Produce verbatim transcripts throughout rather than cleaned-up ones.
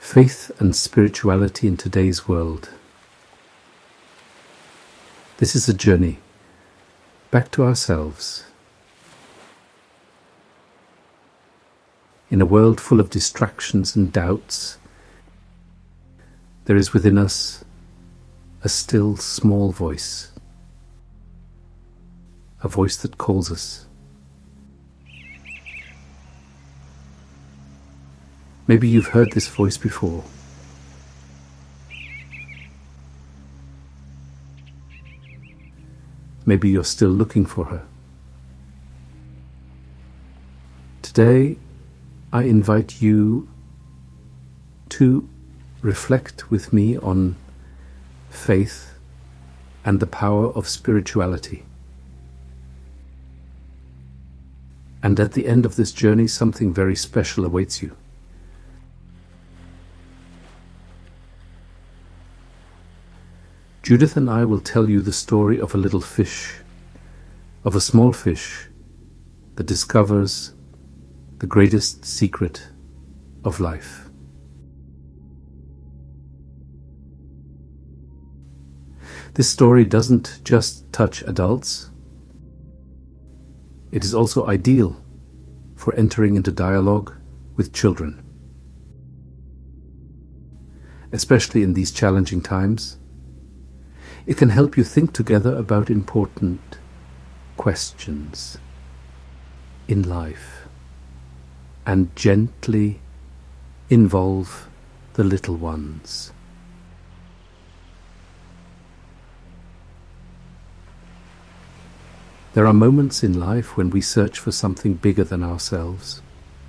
Faith and spirituality in today's world. This is a journey back to ourselves. In a world full of distractions and doubts, there is within us a still small voice, a voice that calls us. Maybe you've heard this voice before. Maybe you're still looking for her. Today, I invite you to reflect with me on faith and the power of spirituality. And at the end of this journey, something very special awaits you. Judith and I will tell you the story of a little fish, of a small fish that discovers the greatest secret of life. This story doesn't just touch adults. It is also ideal for entering into dialogue with children. Especially in these challenging times, it can help you think together about important questions in life and gently involve the little ones. There are moments in life when we search for something bigger than ourselves.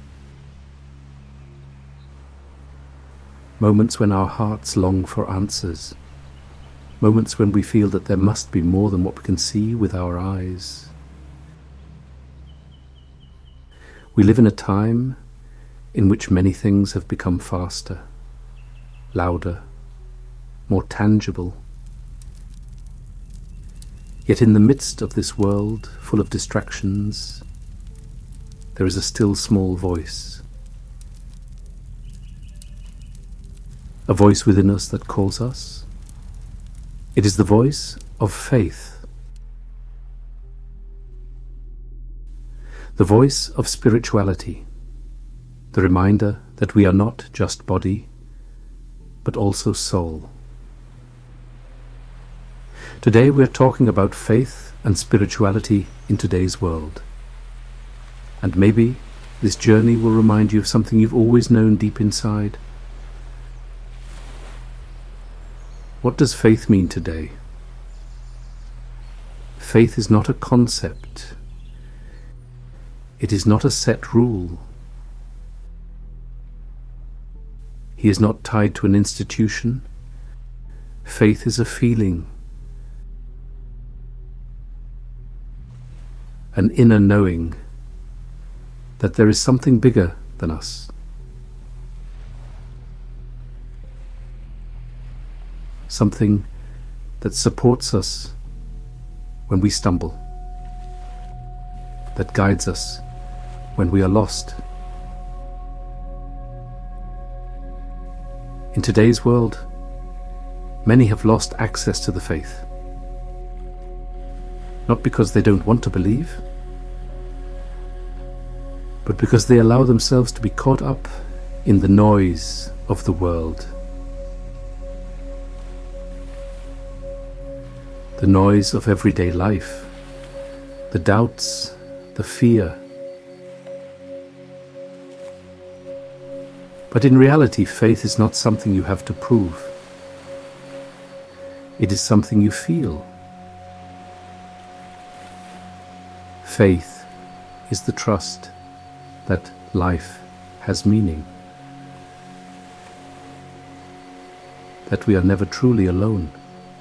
Moments when our hearts long for answers. Moments when we feel that there must be more than what we can see with our eyes. We live in a time in which many things have become faster, louder, more tangible. Yet in the midst of this world full of distractions, there is a still small voice. A voice within us that calls us. It is the voice of faith, the voice of spirituality, the reminder that we are not just body, but also soul. Today we are talking about faith and spirituality in today's world. And maybe this journey will remind you of something you've always known deep inside. What does faith mean today? Faith is not a concept. It is not a set rule. He is not tied to an institution. Faith is a feeling, an inner knowing that there is something bigger than us. Something that supports us when we stumble, that guides us when we are lost. In today's world, many have lost access to the faith, not because they don't want to believe, but because they allow themselves to be caught up in the noise of the world. The noise of everyday life, the doubts, the fear. But in reality, faith is not something you have to prove. It is something you feel. Faith is the trust that life has meaning, that we are never truly alone.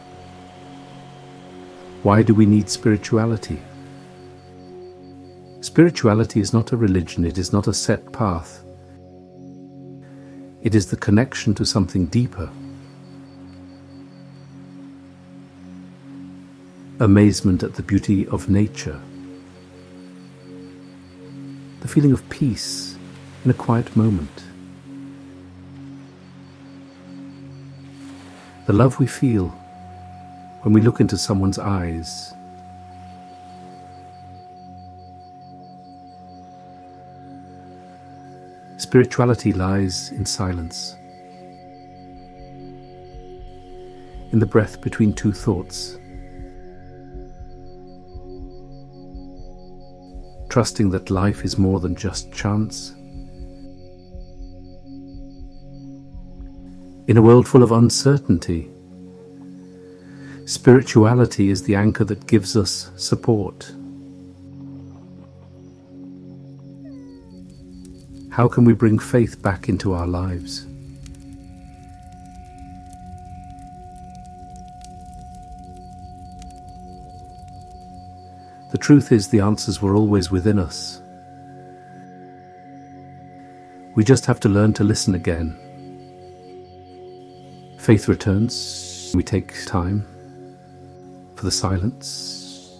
Why do we need spirituality? Spirituality is not a religion, it is not a set path. It is the connection to something deeper. Amazement at the beauty of nature. The feeling of peace in a quiet moment. the love we feel when we look into someone's eyes. Spirituality lies in silence, in the breath between two thoughts, trusting that life is more than just chance. In a world full of uncertainty, spirituality is the anchor that gives us support. How can we bring faith back into our lives? The truth is, the answers were always within us. We just have to learn to listen again. Faith returns. We take time for the silence.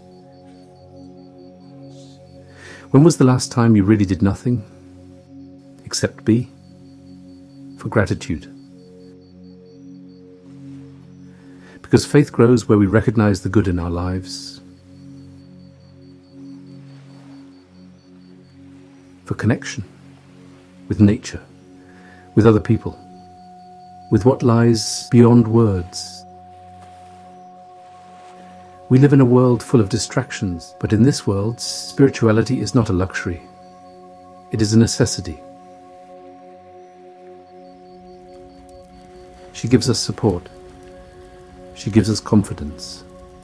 When was the last time you really did nothing except be? For gratitude. Because faith grows where we recognize the good in our lives. For connection with nature, with other people, with what lies beyond words. We live in a world full of distractions, but in this world, spirituality is not a luxury. It is a necessity. She gives us support. She gives us confidence.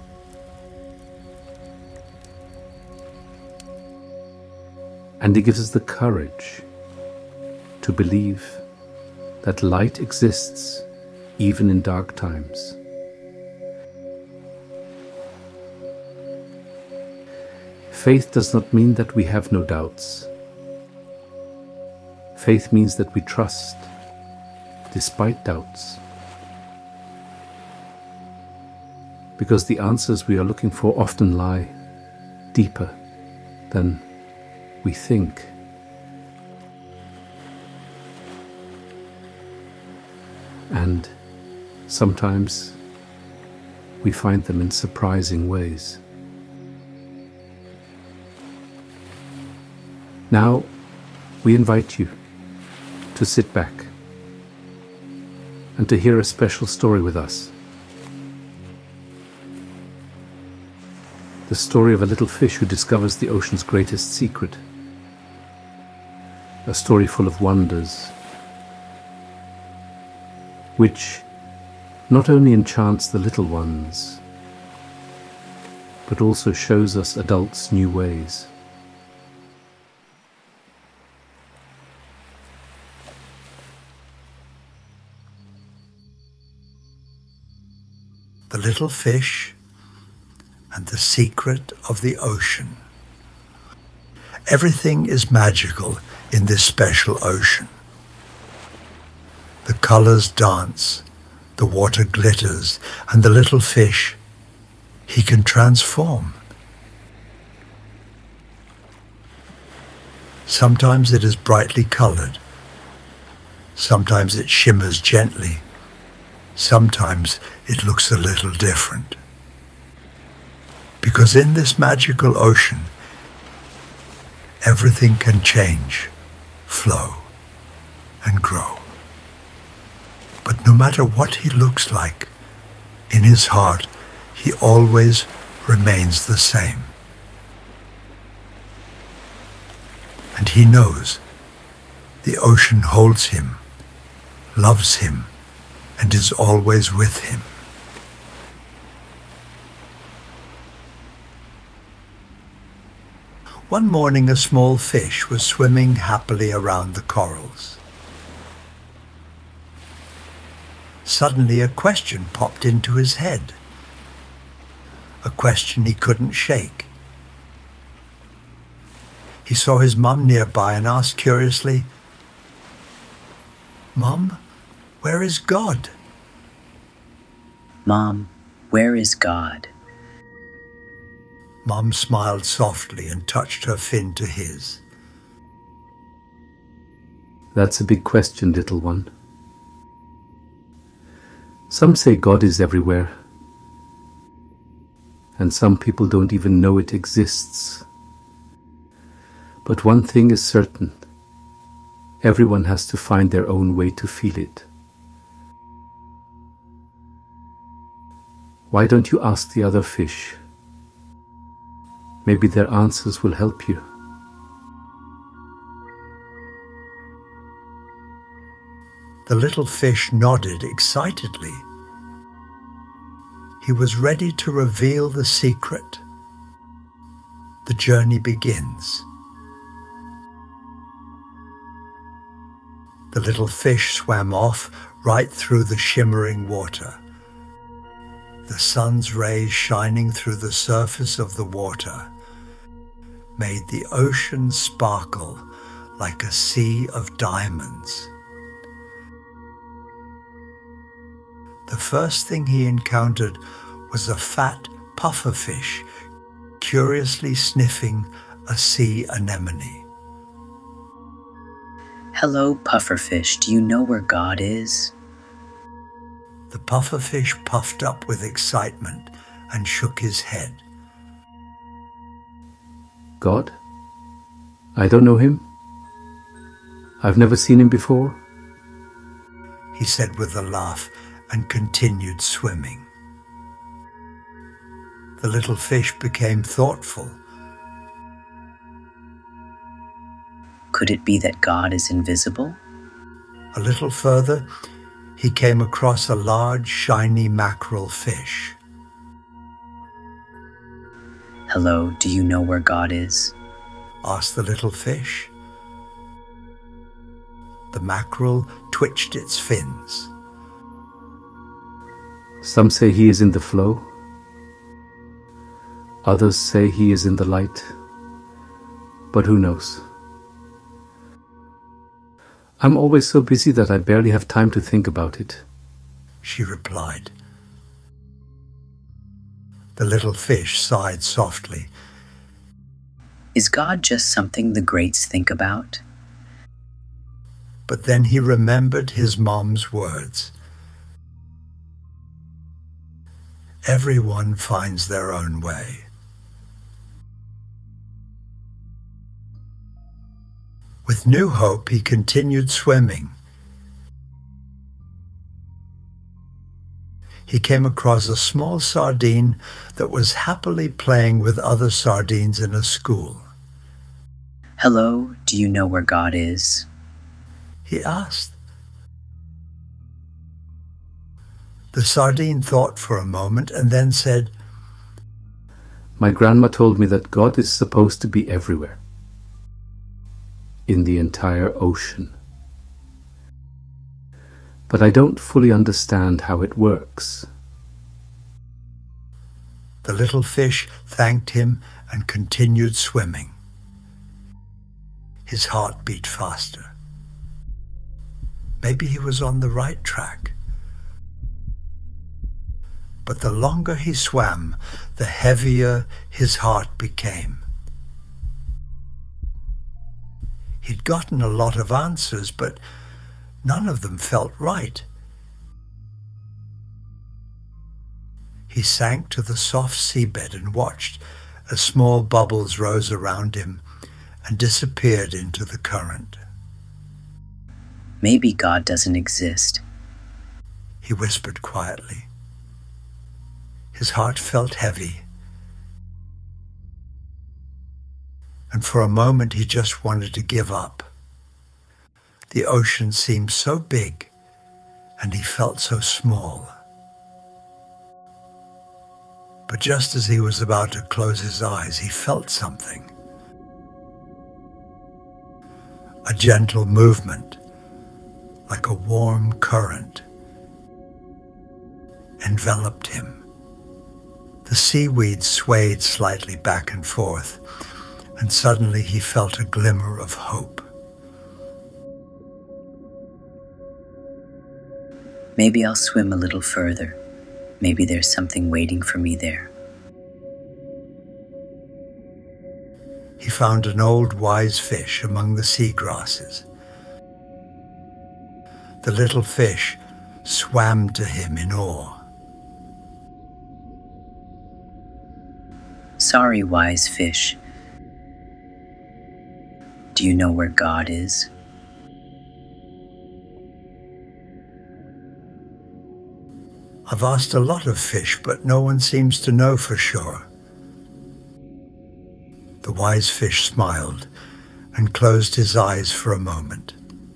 And it gives us the courage to believe that light exists even in dark times. Faith does not mean that we have no doubts. Faith means that we trust despite doubts. Because the answers we are looking for often lie deeper than we think. And sometimes we find them in surprising ways. Now we invite you to sit back and to hear a special story with us. The story of a little fish who discovers the ocean's greatest secret. A story full of wonders, which not only enchants the little ones, but also shows us adults new ways. The Little Fish and the Secret of the Ocean. Everything is magical in this special ocean. The colors dance, the water glitters, and the little fish, he can transform. Sometimes it is brightly colored. Sometimes it shimmers gently. Sometimes it looks a little different. Because in this magical ocean, everything can change, flow, and grow. But no matter what he looks like, in his heart, he always remains the same. And he knows the ocean holds him, loves him, and is always with him. One morning a small fish was swimming happily around the corals. Suddenly a question popped into his head, a question he couldn't shake. He saw his mum nearby and asked curiously, "Mum, where is God?" "Mom, where is God?" Mum smiled softly and touched her fin to his. That's a big question, little one. Some say God is everywhere, and some people don't even know it exists. But one thing is certain: everyone has to find their own way to feel it. Why don't you ask the other fish? Maybe their answers will help you. The little fish nodded excitedly. He was ready to reveal the secret. The journey begins. The little fish swam off right through the shimmering water. The sun's rays shining through the surface of the water made the ocean sparkle like a sea of diamonds. The first thing he encountered was a fat pufferfish curiously sniffing a sea anemone. Hello, pufferfish. Do you know where God is? The pufferfish puffed up with excitement and shook his head. God? I don't know him. I've never seen him before, he said with a laugh, and continued swimming. The little fish became thoughtful. Could it be that God is invisible? A little further, he came across a large, shiny mackerel fish. Hello, do you know where God is? Asked the little fish. The mackerel twitched its fins. Some say he is in the flow. Others say he is in the light. But who knows? I'm always so busy that I barely have time to think about it, she replied. The little fish sighed softly. Is God just something the greats think about? But then he remembered his mom's words. Everyone finds their own way. With new hope, he continued swimming. He came across a small sardine that was happily playing with other sardines in a school. Hello, do you know where God is? He asked. The sardine thought for a moment and then said, My grandma told me that God is supposed to be everywhere, in the entire ocean. But I don't fully understand how it works. The little fish thanked him and continued swimming. His heart beat faster. Maybe he was on the right track. But the longer he swam, the heavier his heart became. He'd gotten a lot of answers, but none of them felt right. He sank to the soft seabed and watched as small bubbles rose around him and disappeared into the current. Maybe God doesn't exist, he whispered quietly. His heart felt heavy, and for a moment he just wanted to give up. The ocean seemed so big, and he felt so small. But just as he was about to close his eyes, he felt something. A gentle movement, like a warm current, enveloped him. The seaweed swayed slightly back and forth, and suddenly he felt a glimmer of hope. Maybe I'll swim a little further. Maybe there's something waiting for me there. He found an old wise fish among the seagrasses. The little fish swam to him in awe. Sorry, wise fish. Do you know where God is? I've asked a lot of fish, but no one seems to know for sure. The wise fish smiled and closed his eyes for a moment.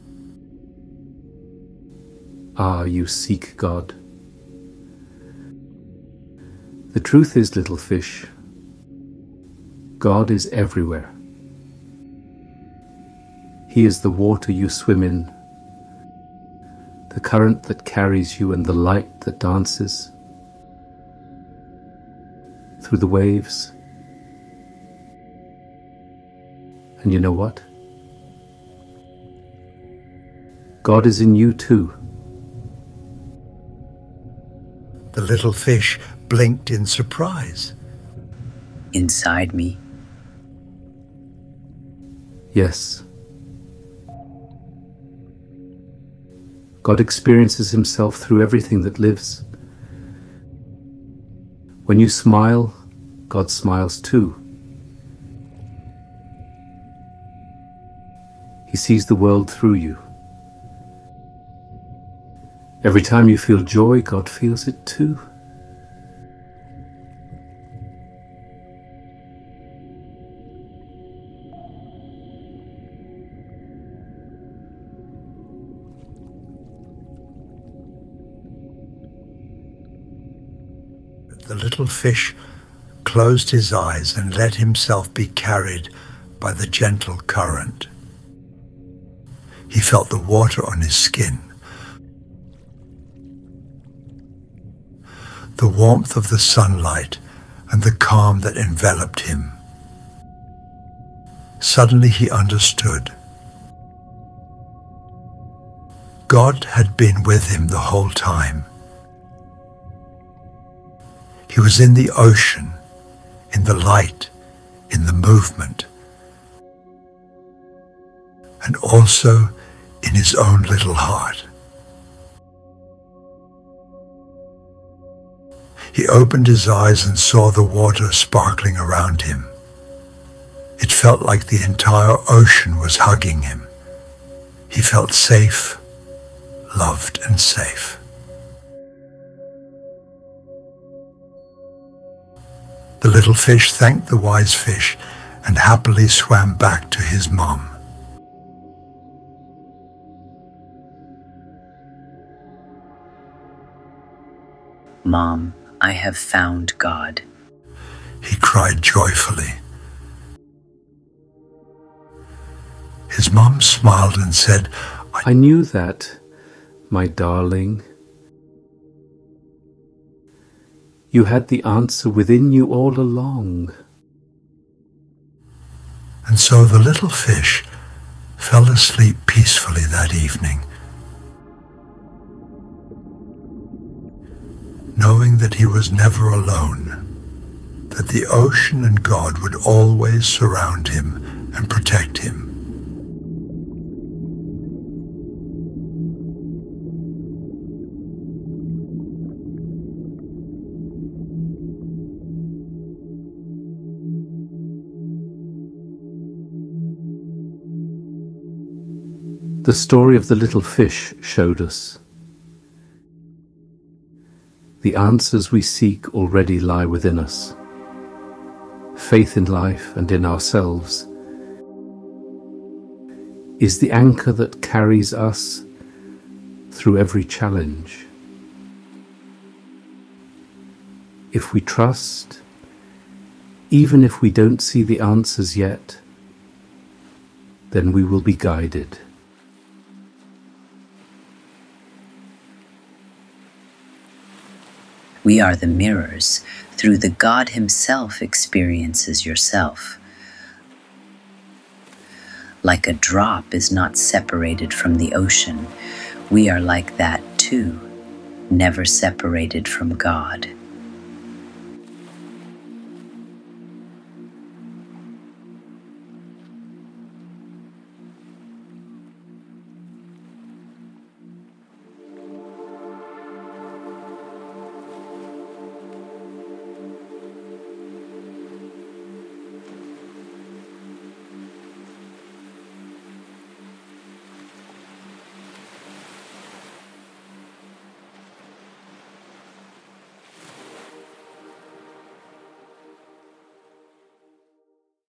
Ah, you seek God. The truth is, little fish, God is everywhere. He is the water you swim in, the current that carries you, and the light that dances through the waves. And you know what? God is in you too. The little fish blinked in surprise. Inside me. Yes. God experiences himself through everything that lives. When you smile, God smiles too. He sees the world through you. Every time you feel joy, God feels it too. The little fish closed his eyes and let himself be carried by the gentle current. He felt the water on his skin, the warmth of the sunlight, and the calm that enveloped him. Suddenly he understood. God had been with him the whole time. He was in the ocean, in the light, in the movement, and also in his own little heart. He opened his eyes and saw the water sparkling around him. It felt like the entire ocean was hugging him. He felt safe, loved and safe. The little fish thanked the wise fish and happily swam back to his mom. Mom, I have found God. He cried joyfully. His mom smiled and said, I knew that, my darling. You had the answer within you all along. And so the little fish fell asleep peacefully that evening, knowing that he was never alone, that the ocean and God would always surround him and protect him. The story of the little fish showed us. The answers we seek already lie within us. Faith in life and in ourselves is the anchor that carries us through every challenge. If we trust, even if we don't see the answers yet, then we will be guided. We are the mirrors through the God himself experiences yourself. Like a drop is not separated from the ocean, we are like that too, never separated from God.